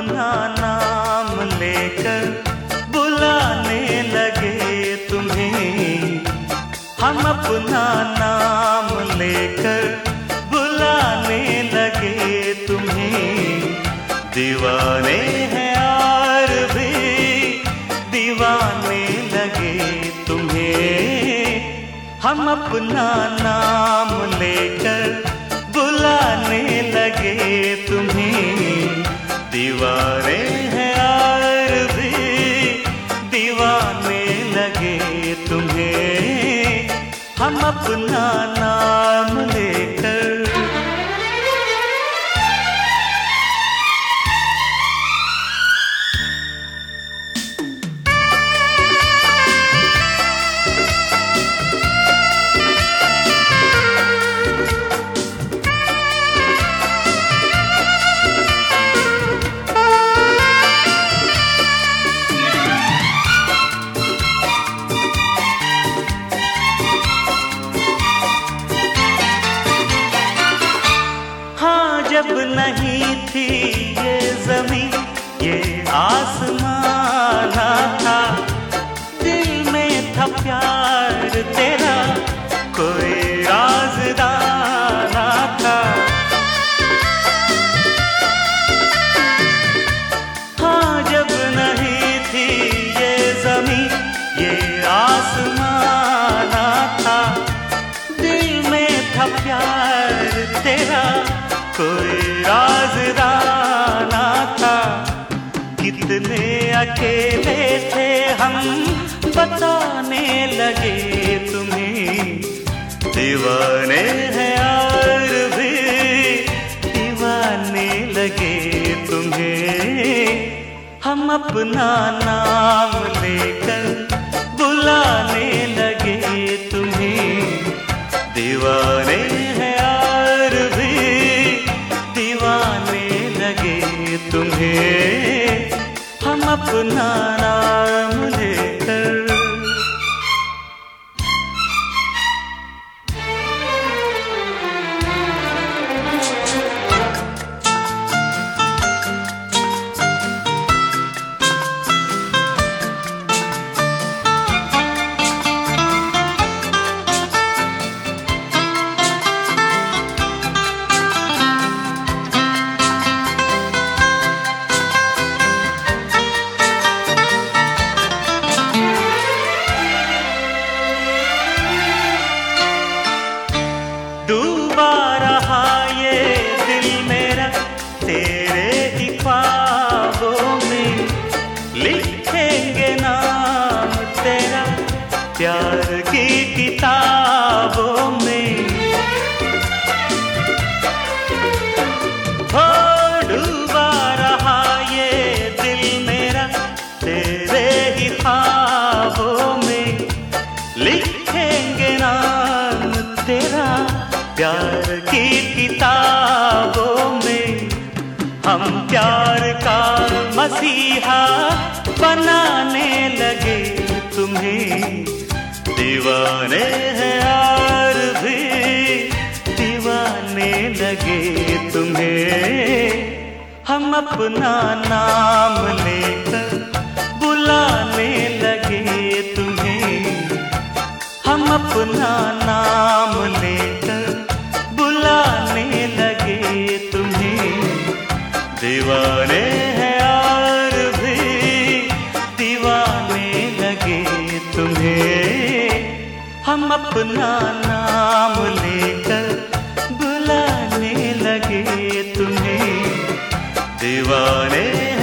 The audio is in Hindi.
अपना नाम लेकर बुलाने लगे तुम्हें, हम अपना नाम लेकर बुलाने लगे तुम्हें। दीवाने हैं यार भी दीवाने लगे तुम्हें, हम अपना नाम लेकर बुलाने लगे तुम्हें। दीवाने हैं यार भी दीवाने लगे तुम्हें, हम अपना नाम लेकर। जब नहीं थी ये ज़मीं ये आसमां ना था, दिल में था प्यार तेरा कोई राज़दार ना था। हाँ जब नहीं थी ये ज़मीं ये आसमां ना था, दिल में था प्यार तेरा कोई राज़दार ना था। कितने अकेले थे हम बताने लगे तुम्हें, दीवाने हैं यार भी दीवाने लगे तुम्हें। हम अपना नाम लेकर बुलाने लगे तुम्हें, दीवाने हैं यार भी दीवाने लगे तुम्हें, हम अपना नाम लेकर। डूबा रहा ये दिल मेरा तेरे ही ख्वाबों में, लिखेंगे नाम तेरा प्यार की किताबों में। हो डूबा रहा ये दिल मेरा तेरे ही ख्वाबों में, लिखेंगे नाम तेरा प्यार की किताबों में। हम प्यार का मसीहा बनाने लगे तुम्हें, दीवाने हैं यार भी दीवाने लगे तुम्हें। हम अपना नाम लेकर बुलाने लगे तुम्हें, हम अपना नाम लेकर बुलाने लगे तुम्हें। दीवाने हैं यार भी दीवाने लगे तुम्हें, हम अपना नाम लेकर बुलाने लगे तुम्हें। दीवाने